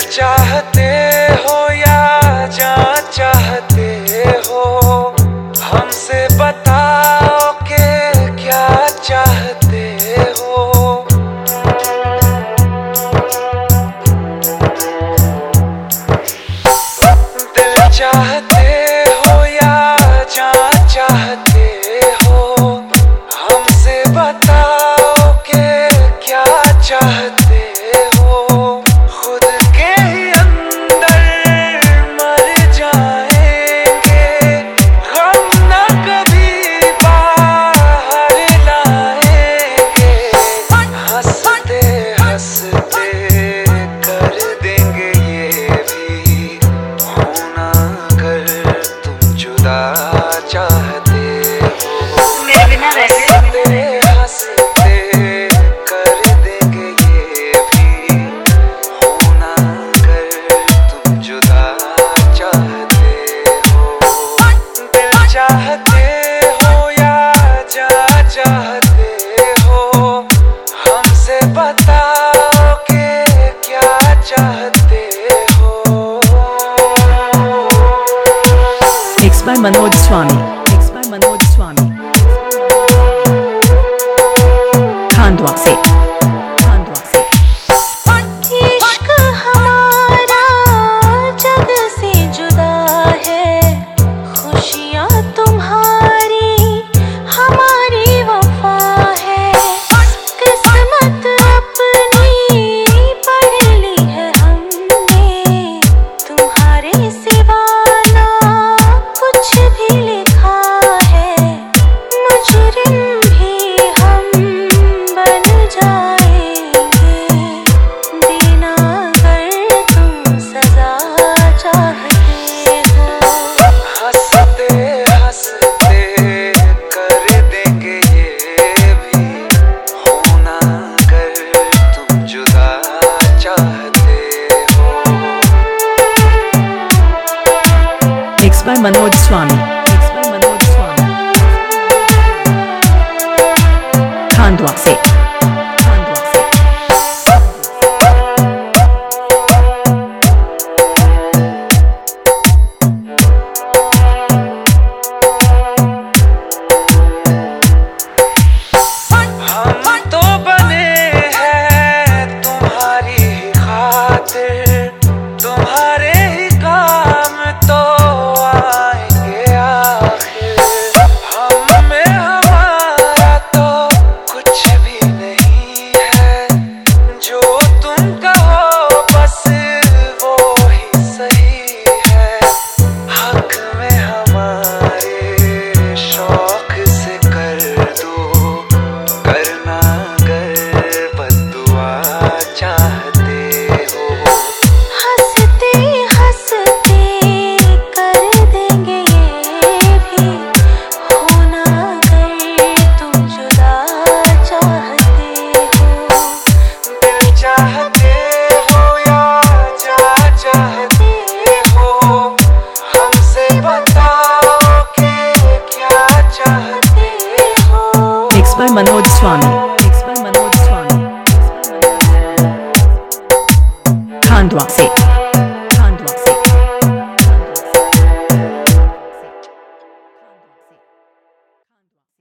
चाहते हो या जान चाहते हो, हमसे बताओ कि क्या चाहते हो। दिल चाहते हो या जान चाहते हो, हमसे बताओ कि क्या चाहते हो। खुद के ही अंदर मर जाएंगे, हम न कभी बाहर लाएंगे। हंसते हंसते कर देंगे ये भी, होना अगर तुम जुदा चाहते हो। हंसते हंसते कर देंगे ये भी, होना अगर तुम जुदा चाहते हो। दिल चाहते हो या जान चाहते हो, हमसे बताओ कि क्या चाहते हो। Mixed by Manoj Swami. Mixed by Manoj Swami. Khandwa se. Khandwa se. इश्क हमारा जग से जुदा है, खुशियाँ तुम्हारी हमारी वफा है। किस्मत अपनी पढ़ ली है हमने, तुम्हारे सिवा ना कुछ भी लिखा है। मुजरिम भी हम बन जाएंगे, देना अगर तुम सजा चाहते हो। हंसते हंसते कर देंगे ये भी, होना अगर तुम जुदा चाहते हो। Mixed by Manoj Swami. Mixed by Manoj Swami. Khandwa se. Khandwa se. हम तो बने हैं तुम्हारी ही खातिर, तुम्हारे ही काम तो आएंगे आखिर। हम में हमारा तो कुछ भी नहीं है, जो तुम कहो बस वो ही सही है। हक में हमारे शौक से कर दो, करना अगर बद्दुआ चाहते हो। हंसते हंसते कर देंगे ये भी, होना अगर तुम जुदा चाहते हो। दिल चाहते हो या जान चाहते हो, हमसे बताओ कि क्या चाहते हो। Mixed by Manoj Swami. Mixed by Manoj Swami. Khandwa se.